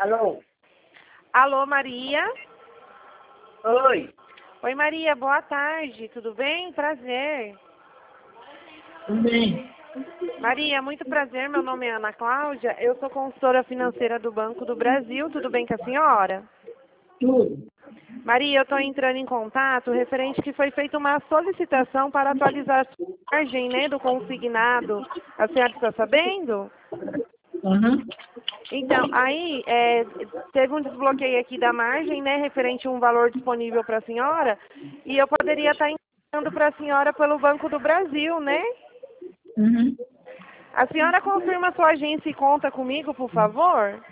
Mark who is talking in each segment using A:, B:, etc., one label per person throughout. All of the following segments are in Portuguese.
A: Alô?
B: Alô, Maria?
A: Oi.
B: Oi, Maria, boa tarde, tudo bem? Prazer.
A: Tudo bem?
B: Maria, muito prazer, meu nome é Ana Cláudia, eu sou consultora financeira do Banco do Brasil, tudo bem com a senhora?
A: Tudo.
B: Maria, eu estou entrando em contato referente que foi feita uma solicitação para atualizar a sua margem, né, do consignado. A senhora está sabendo?
A: Uhum.
B: Então, aí teve um desbloqueio aqui da margem, né, referente a um valor disponível para a senhora, e eu poderia estar enviando para a senhora pelo Banco do Brasil, né?
A: Uhum.
B: A senhora confirma sua agência e conta comigo, por favor?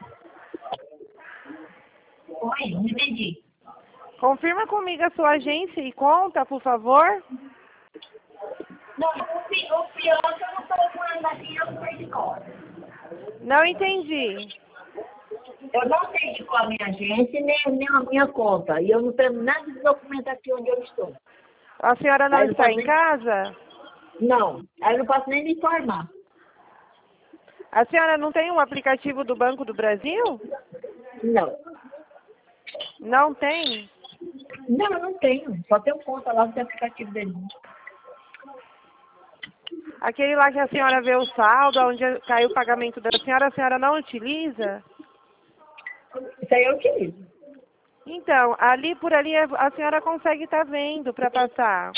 A: Oi, não entendi.
B: Confirma comigo a sua agência e conta, por favor?
A: Não, o pior é que eu não estou morando aqui, eu não sei de cor.
B: Não entendi.
A: Eu não sei de qual a minha agência nem a minha conta. E eu não tenho nada de documento aqui onde eu estou.
B: A senhora não
A: Aí eu não
B: está
A: posso
B: em
A: nem...
B: casa?
A: Não, aí eu não posso nem me informar.
B: A senhora não tem um aplicativo do Banco do Brasil?
A: Não.
B: Não tem?
A: Não, eu não tenho. Só tenho conta lá no aplicativo dele.
B: Aquele lá que a senhora vê o saldo, onde caiu o pagamento da senhora, a senhora não utiliza?
A: Isso aí eu utilizo.
B: Então, ali por ali a senhora consegue estar vendo para passar.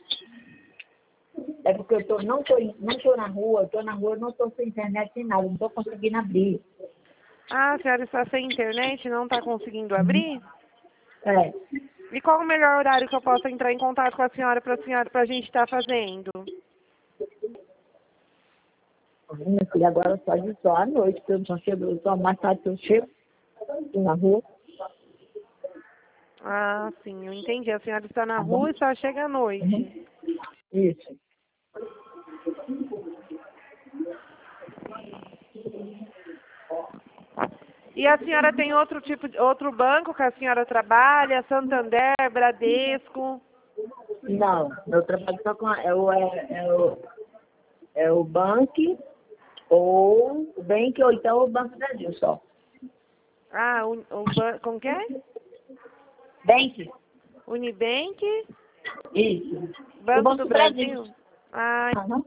A: É porque não tô na rua, eu tô na rua, eu não estou sem internet sem nada, não estou conseguindo abrir.
B: Ah, a senhora está sem internet, não está conseguindo abrir?
A: É.
B: E qual o melhor horário que eu possa entrar em contato com a senhora para a gente estar fazendo?
A: Minha filha, agora só à noite, porque eu não chego, só mais tarde que eu chego na rua.
B: Ah, sim, eu entendi. A senhora está na
A: Tá bom?
B: rua e só chega à noite.
A: Uhum. Isso.
B: E a senhora tem outro banco que a senhora trabalha? Santander, Bradesco?
A: Não, eu trabalho só com o Bank ou o Bank ou então o Banco Brasil só.
B: Ah, como que é?
A: Bank?
B: Unibank,
A: Isso. O
B: Banco do
A: Banco Brasil.
B: Brasil? Ah,
A: Uhum.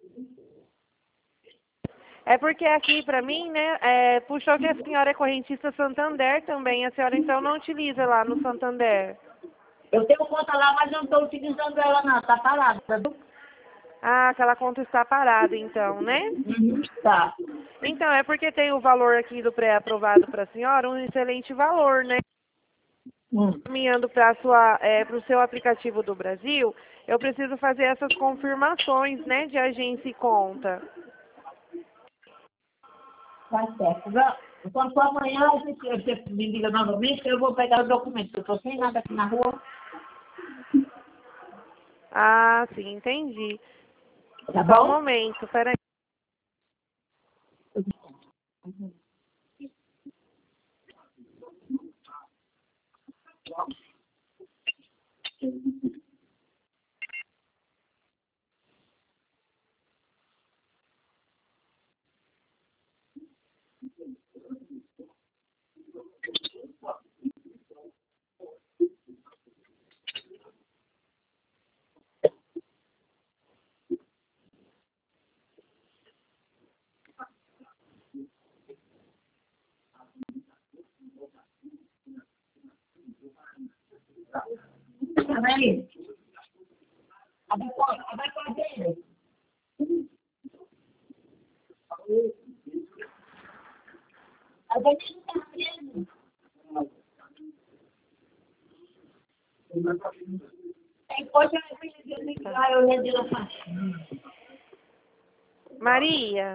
B: é porque aqui para mim, né, puxou que a senhora é correntista Santander também. A senhora então não utiliza lá no Santander.
A: Eu tenho conta lá, mas não estou utilizando ela não, tá parada.
B: Ah, aquela conta está parada então, né?
A: Uhum. Tá.
B: Então, é porque tem o valor aqui do pré-aprovado para a senhora, um excelente valor, né?
A: Hum.
B: Caminhando para o seu aplicativo do Brasil, eu preciso fazer essas confirmações, né, de agência e conta.
A: Tá certo. Quando for amanhã, você me liga novamente, que eu vou pegar o documento. Eu estou sem nada aqui na rua.
B: Ah, sim, entendi.
A: Tá
B: Só um
A: bom?
B: momento, peraí.
A: Peraí. Abre a porta dele. A gente não está vendo. Depois eu vou ligar, eu ia dizer a faixinha.
B: Maria?